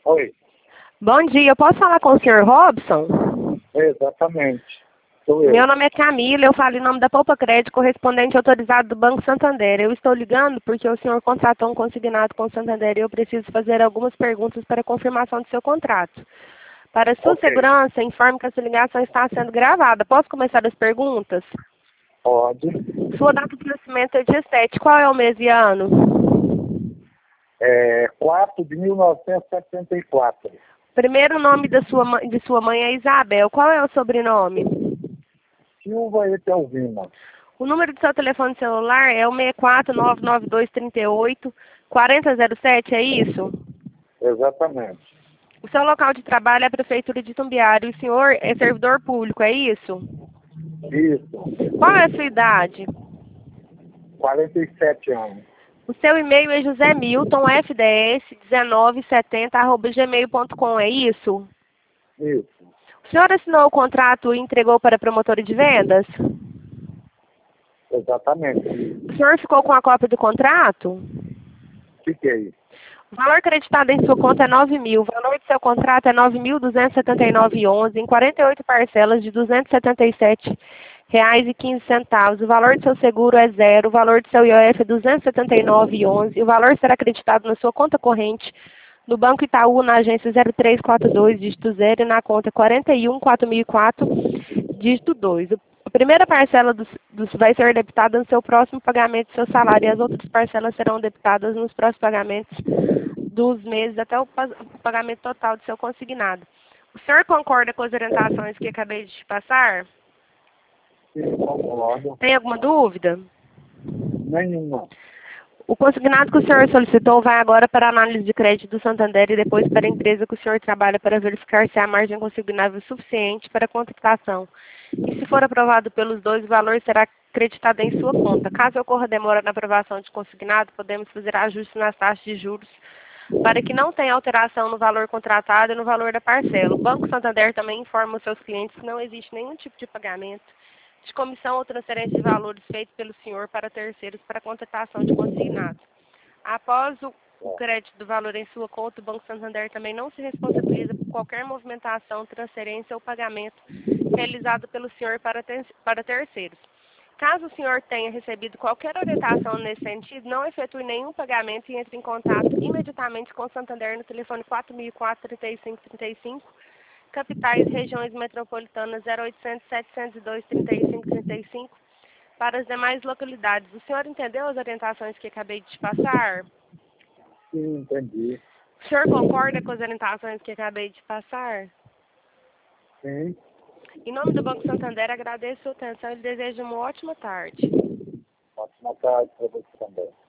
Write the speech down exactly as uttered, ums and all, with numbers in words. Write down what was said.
Oi, Bom dia, eu posso falar com o senhor Robson? exatamente. Sou eu. Meu nome é Camila, eu falo em nome da Poupa Crédito, correspondente autorizado do Banco Santander. Eu estou ligando porque o senhor contratou um consignado com o Santander e eu preciso fazer algumas perguntas para confirmação do seu contrato. Para sua Ok, segurança, informe que essa ligação está sendo gravada. Posso começar as perguntas? pode. Sua data de nascimento é dia sete. Qual é o mês e ano? É quatro de mil novecentos e setenta e quatro. Primeiro nome da sua, mãe- de sua mãe é Isabel. Qual é o sobrenome? Silva Etelvina. O número do seu telefone celular é o seis quatro nove nove dois três oito quatro zero zero sete, é isso? Exatamente. O seu local de trabalho é a Prefeitura de Itumbiara e o senhor é servidor público, é isso? Isso. Qual é a sua idade? quarenta e sete anos. O seu e-mail é josé milton f d s dezenove setenta arroba gmail ponto com, é isso? Isso. O senhor assinou o contrato e entregou para a promotora de vendas? Exatamente. O senhor ficou com a cópia do contrato? Fiquei. O valor creditado em sua conta é nove mil. O valor do seu contrato é nove mil duzentos e setenta e nove reais e onze em quarenta e oito parcelas de duzentos e setenta e sete reais e quinze centavos. O valor do seu seguro é zero. O valor do seu I O F é duzentos e setenta e nove reais e onze. O valor será acreditado na sua conta corrente no Banco Itaú, na agência zero três quatro dois, dígito zero, e na conta quarenta e um quatro mil e quatro, dígito dois. A primeira parcela dos, dos vai ser debitada no seu próximo pagamento do seu salário e as outras parcelas serão debitadas nos próximos pagamentos dos meses até o pa- o pagamento total do seu consignado. O senhor concorda com as orientações que acabei de te passar? Sim, concordo. Tem alguma dúvida? Nenhuma. O consignado que o senhor solicitou vai agora para a análise de crédito do Santander e depois para a empresa que o senhor trabalha para verificar se há margem consignável suficiente para a contratação. E se for aprovado pelos dois, o valor será creditado em sua conta. Caso ocorra demora na aprovação de consignado, podemos fazer ajustes nas taxas de juros para que não tenha alteração no valor contratado e no valor da parcela. O Banco Santander também informa os seus clientes que não existe nenhum tipo de pagamento de comissão ou transferência de valores feito pelo senhor para terceiros para contratação de consignado. Após o, o crédito do valor em sua conta, o Banco Santander também não se responsabiliza por qualquer movimentação, transferência ou pagamento realizado pelo senhor para, ter, para terceiros. Caso o senhor tenha recebido qualquer orientação nesse sentido, não efetue nenhum pagamento e entre em contato imediatamente com o Santander no telefone quatro mil e quatro, trinta e cinco trinta e cinco, capitais, regiões metropolitanas zero oitocentos, setecentos e dois, trinta e cinco trinta e cinco, para as demais localidades. O senhor entendeu as orientações que acabei de te passar? Sim, entendi. O senhor concorda com as orientações que acabei de passar? Sim. Em nome do Banco Santander, agradeço a sua atenção e desejo uma ótima tarde. Ótima tarde para você também.